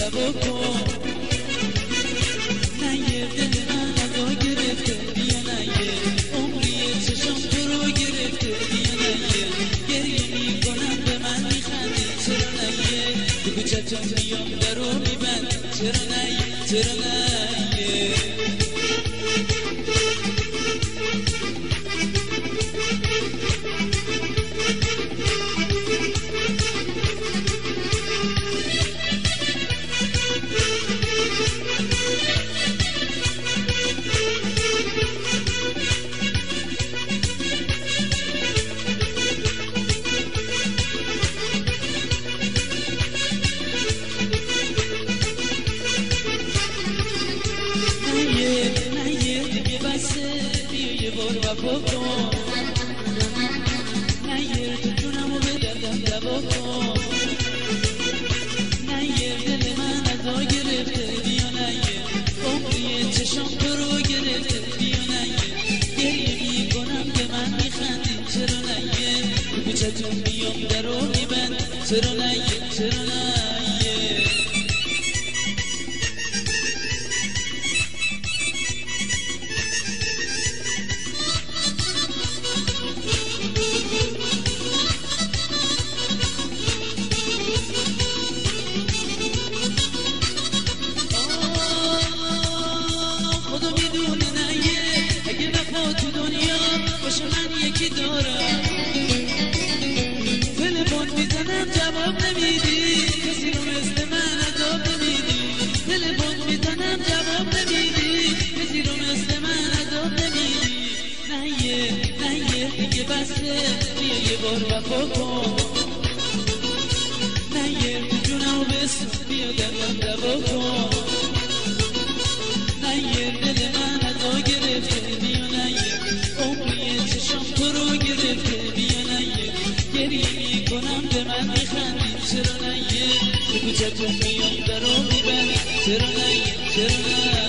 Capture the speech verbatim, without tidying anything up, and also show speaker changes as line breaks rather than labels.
دوا کن نیر دل من ازا گرفته بیا نیر عمری چشم تو رو گرفته بیا نیر گریه میکنم به من میخندی چرا نیر تو کوچه‌تون میام درو میبندی چرا نیر چرا نیر وفا کن نیر تو جونمو به دردم دوا کن نیر دل من ازا گرفته بیا نیر عمری چشم تو رو گرفته بیا نیر گریه میکنم به من میخندی چرا نیر تو کوچه‌تون میام درو میبندی چرا نیر چرا نیر من یکی دارم تلفن میزنم جواب نمیدی کسی رو مثل من عذاب نمیدی تلفن میزنم جواب نمیدی کسی رو مثل من عذاب نمیدی نهیه نهیه دیگه بسته بیا یه بار وفا کن نهیه تو جونمو بسن بیا دردم دوا کن نهیه دل من ازا گرفته بیا نهیه عمری چشم تو رو گرفته بیا نیر گریه میکنم به من میخندی چرا نیر تو کوچه‌تون میام درو میبندی چرا نیر چرا نیر